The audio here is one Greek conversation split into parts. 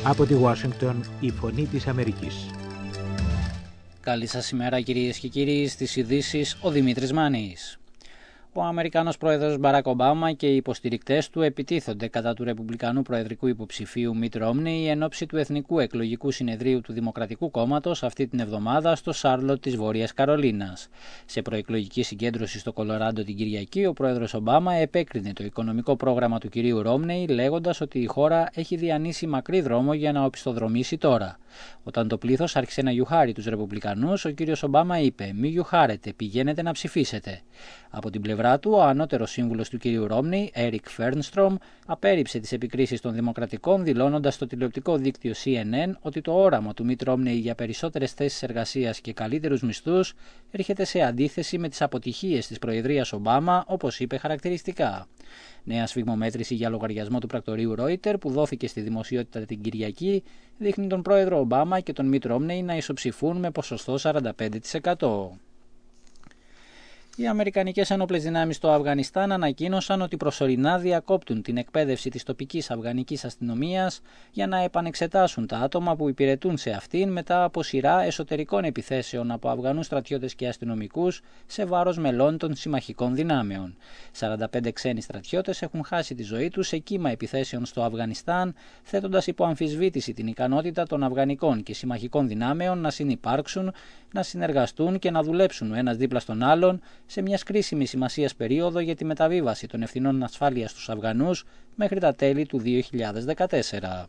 Από τη Ουάσιγκτον, η Φωνή της Αμερικής. Καλή σας ημέρα κυρίες και κύριοι, στις ειδήσεις ο Δημήτρης Μάνης. Ο Αμερικανός πρόεδρος Μπαράκ Ομπάμα και οι υποστηρικτές του επιτίθονται κατά του ρεπουμπλικανού προεδρικού υποψηφίου Μιτ Ρόμνεϊ εν ώψη του Εθνικού Εκλογικού Συνεδρίου του Δημοκρατικού Κόμματος αυτή την εβδομάδα στο Σάρλοτ της Βόρειας Καρολίνας. Σε προεκλογική συγκέντρωση στο Κολοράντο την Κυριακή, ο πρόεδρος Ομπάμα επέκρινε το οικονομικό πρόγραμμα του κυρίου Ρόμνεϊ, λέγοντας ότι η χώρα έχει διανύσει μακρύ δρόμο για να οπισθοδρομήσει τώρα. Όταν το πλήθος άρχισε να γιουχάρει τους ρεπουμπλικανούς, ο κύριος Ομπάμα είπε: «Μη γιουχάρετε, πηγαίνετε να ψηφίσετε». Από την πλευρά του, ο ανώτερος σύμβουλος του κυρίου Ρόμνεϊ, Έρικ Φέρνστρομ, απέρριψε τις επικρίσεις των Δημοκρατικών, δηλώνοντας στο τηλεοπτικό δίκτυο CNN ότι το όραμα του Μιτ Ρόμνεϊ για περισσότερες θέσεις εργασίας και καλύτερους μισθούς έρχεται σε αντίθεση με τις αποτυχίες της προεδρίας Ομπάμα, όπως είπε χαρακτηριστικά. Νέα σφιγμομέτρηση για λογαριασμό του πρακτορείου Reuters που δόθηκε στη δημοσιότητα την Κυριακή δείχνει τον πρόεδρο Ομπάμα και τον Μιτ Ρόμνεϊ να ισοψηφούν με ποσοστό 45%. Οι Αμερικανικές Ένοπλες Δυνάμεις στο Αφγανιστάν ανακοίνωσαν ότι προσωρινά διακόπτουν την εκπαίδευση της τοπικής αφγανικής αστυνομίας για να επανεξετάσουν τα άτομα που υπηρετούν σε αυτήν μετά από σειρά εσωτερικών επιθέσεων από Αφγανούς στρατιώτες και αστυνομικούς σε βάρος μελών των συμμαχικών δυνάμεων. 45 ξένοι στρατιώτες έχουν χάσει τη ζωή τους σε κύμα επιθέσεων στο Αφγανιστάν, θέτοντας υπό αμφισβήτηση την ικανότητα των αφγανικών και συμμαχικών δυνάμεων να συνυπάρξουν, να συνεργαστούν και να δουλέψουν ο ένας δίπλα στον άλλον σε μια κρίσιμη σημασίας περίοδο για τη μεταβίβαση των ευθυνών ασφάλειας στους Αφγανούς μέχρι τα τέλη του 2014.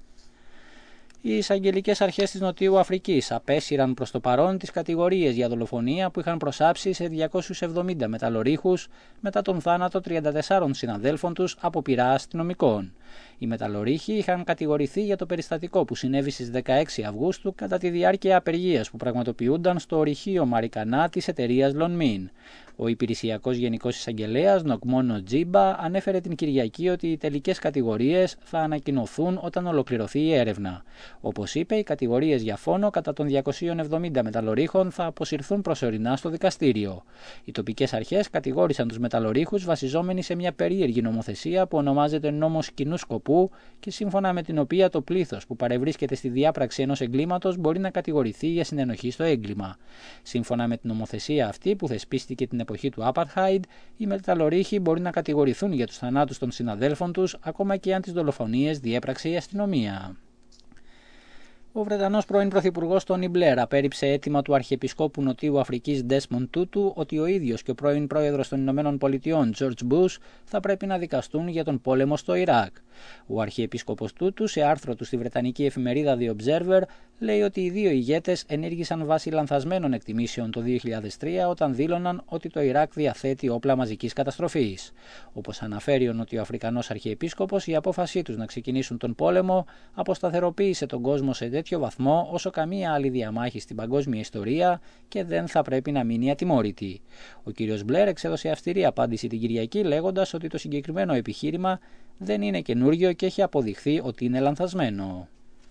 Οι εισαγγελικές αρχές της Νοτιού Αφρικής απέσυραν προς το παρόν τις κατηγορίες για δολοφονία που είχαν προσάψει σε 270 μεταλλορύχους μετά τον θάνατο 34 συναδέλφων τους από πειρά αστυνομικών. Οι μεταλλορύχοι είχαν κατηγορηθεί για το περιστατικό που συνέβη στις 16 Αυγούστου κατά τη διάρκεια απεργίας που πραγματοποιούνταν στο ορυχείο Μαρικανά της εταιρείας Lonmin. Ο υπηρεσιακός Γενικός Εισαγγελέας Νοκμόνο Τζίμπα ανέφερε την Κυριακή ότι οι τελικές κατηγορίες θα ανακοινωθούν όταν ολοκληρωθεί η έρευνα. Όπως είπε, οι κατηγορίες για φόνο κατά των 270 μεταλλορύχων θα αποσυρθούν προσωρινά στο δικαστήριο. Οι τοπικές αρχές κατηγόρησαν τους μεταλλορύχους βασιζόμενοι σε μια περίεργη νομοθεσία που ονομάζεται νόμος κοινού σκοπού και σύμφωνα με την οποία το πλήθος που παρευρίσκεται στη διάπραξη ενός εγκλήματος μπορεί να κατηγορηθεί για συνενοχή στο έγκλημα. Σύμφωνα με την νομοθεσία αυτή που θεσπίστηκε την εποχή του Apartheid, οι μεταλλορύχοι μπορεί να κατηγορηθούν για τους θανάτους των συναδέλφων τους ακόμα και αν τις δολοφονίες διέπραξε η αστυνομία. Ο Βρετανός πρώην Πρωθυπουργός Τόνι Μπλερ απέρριψε αίτημα του Αρχιεπισκόπου Νοτιού Αφρικής Ντέσμοντ Τούτου ότι ο ίδιος και ο πρώην Πρόεδρος των Ηνωμένων Πολιτειών Τζορτζ Μπους θα πρέπει να δικαστούν για τον πόλεμο στο Ιράκ. Ο Αρχιεπίσκοπος Τούτου, σε άρθρο του στη βρετανική εφημερίδα The Observer, λέει ότι οι δύο ηγέτες ενήργησαν βάσει λανθασμένων εκτιμήσεων το 2003 όταν δήλωναν ότι το Ιράκ διαθέτει όπλα μαζικής καταστροφής. Όπως αναφέρει ο Νοτιοαφρικανός Αρχιεπίσκοπος, η απόφασή τους να ξεκινήσουν τον πόλεμο αποσταθεροποίησε τον κόσμο σε τέτοιο βαθμό όσο καμία άλλη διαμάχη στην παγκόσμια ιστορία και δεν θα πρέπει να μείνει ατιμόρυτη. Ο κ. Μπλερ εξέδωσε αυστηρή απάντηση την Κυριακή λέγοντας ότι το συγκεκριμένο επιχείρημα δεν είναι καινούργιο και έχει αποδειχθεί ότι είναι λανθασμένο.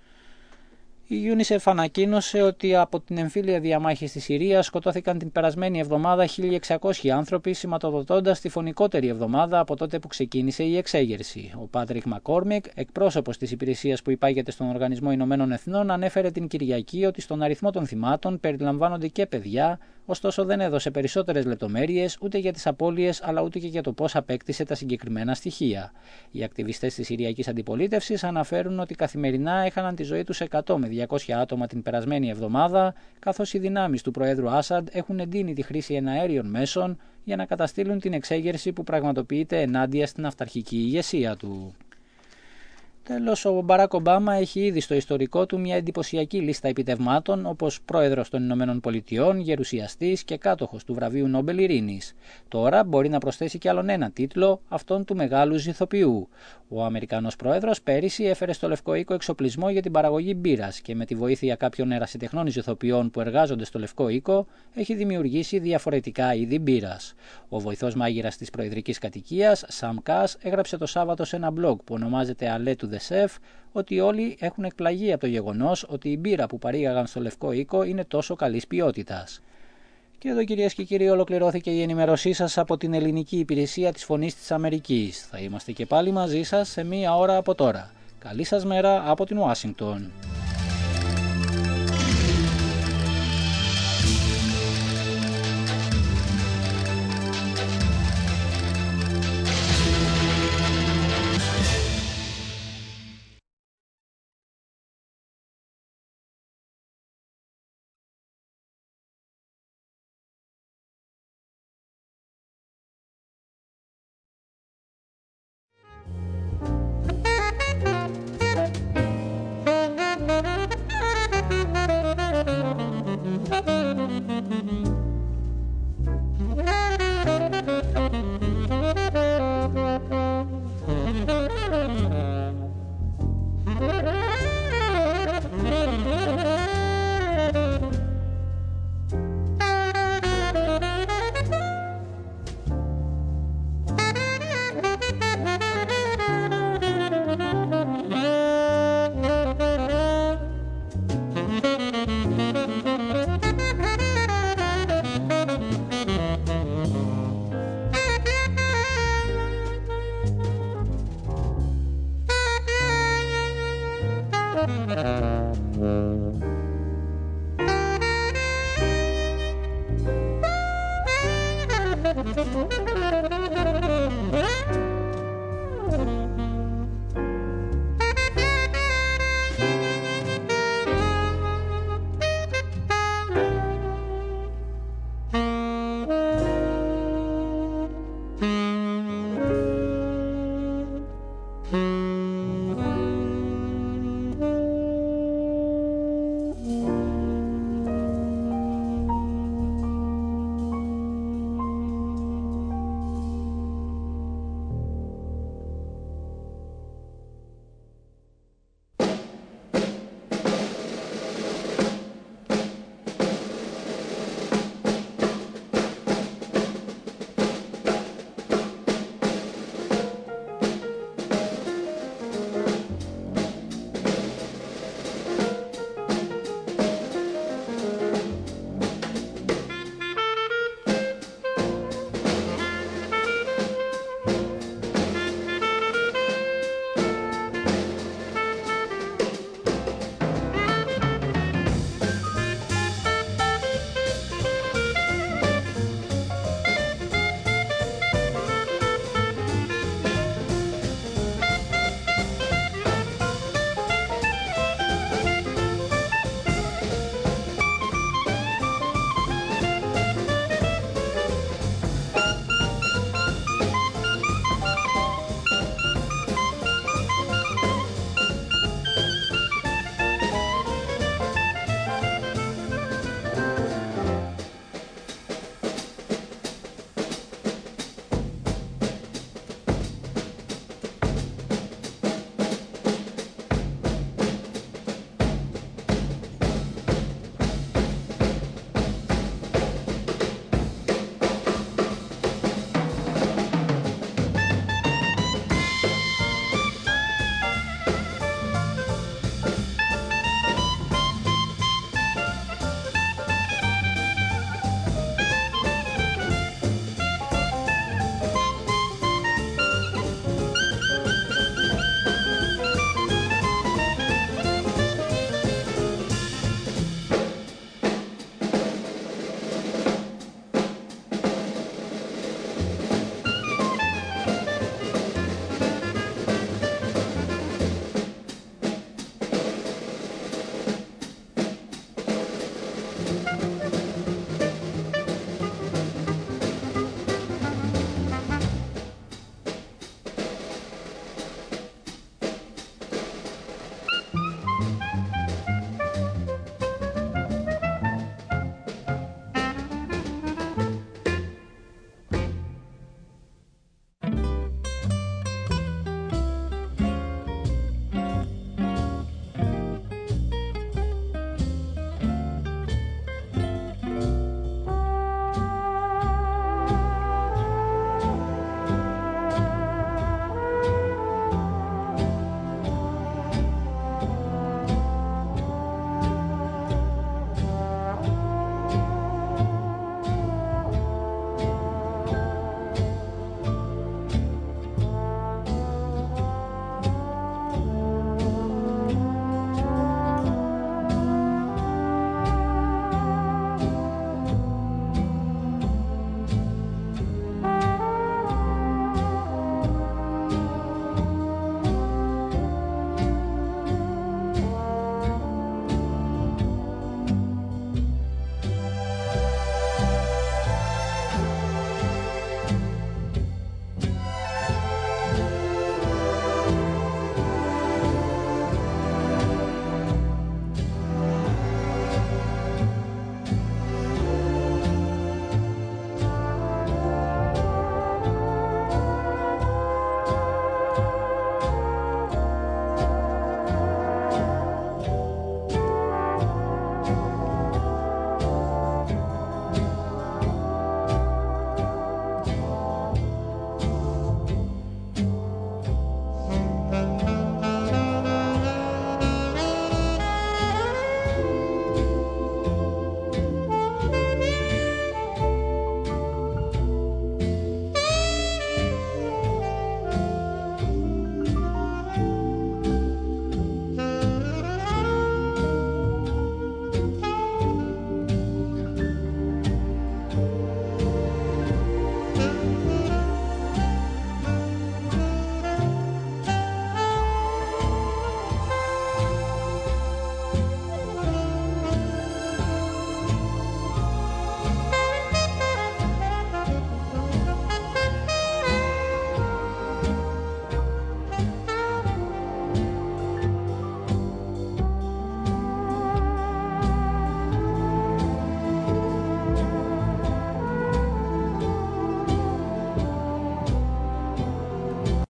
Η UNICEF ανακοίνωσε ότι από την εμφύλια διαμάχη στη Συρία σκοτώθηκαν την περασμένη εβδομάδα 1.600 άνθρωποι, σηματοδοτώντας τη φωνικότερη εβδομάδα από τότε που ξεκίνησε η εξέγερση. Ο Πάτρικ Μακκόρμικ, εκπρόσωπος της υπηρεσίας που υπάγεται στον Οργανισμό Ηνωμένων Εθνών, ανέφερε την Κυριακή ότι στον αριθμό των θυμάτων περιλαμβάνονται και παιδιά, ωστόσο δεν έδωσε περισσότερες λεπτομέρειες ούτε για τις απώλειες αλλά ούτε και για το πώς απέκτησε τα συγκεκριμένα στοιχεία. Οι ακτιβιστές της Συριακής Αντιπολίτευσης αναφέρουν ότι καθημερινά έχαναν τη ζωή τους 100 με 200 άτομα την περασμένη εβδομάδα, καθώς οι δυνάμεις του Προέδρου Άσαντ έχουν εντείνει τη χρήση εναέριων μέσων για να καταστήλουν την εξέγερση που πραγματοποιείται ενάντια στην αυταρχική ηγεσία του. Τέλος, ο Μπαράκ Ομπάμα έχει ήδη στο ιστορικό του μια εντυπωσιακή λίστα επιτευγμάτων όπως πρόεδρος των Ηνωμένων Πολιτειών, γερουσιαστής και κάτοχος του βραβείου Νόμπελ Ειρήνης. Τώρα μπορεί να προσθέσει κι άλλον ένα τίτλο, αυτόν του μεγάλου ηθοποιού. Ο Αμερικανός πρόεδρος πέρυσι έφερε στο Λευκό Οίκο εξοπλισμό για την παραγωγή μπύρας και με τη βοήθεια κάποιων ερασιτεχνών ηθοποιών που εργάζονται στο Λευκό Οίκο έχει δημιουργήσει διαφορετικά είδη μπύρας. Ο βοηθός μάγειρας της προεδρικής κατοικίας, Σαμ Κας, έγραψε το Σάββατο σε ένα blog που ονομάζεται Αλέ του Σεφ ότι όλοι έχουν εκπλαγεί από το γεγονός ότι η μπύρα που παρήγαγαν στο Λευκό Οίκο είναι τόσο καλής ποιότητας. Και εδώ, κυρίες και κύριοι, ολοκληρώθηκε η ενημέρωσή σας από την ελληνική υπηρεσία της Φωνής της Αμερικής. Θα είμαστε και πάλι μαζί σας σε μία ώρα από τώρα. Καλή σας μέρα από την Ουάσιγκτον.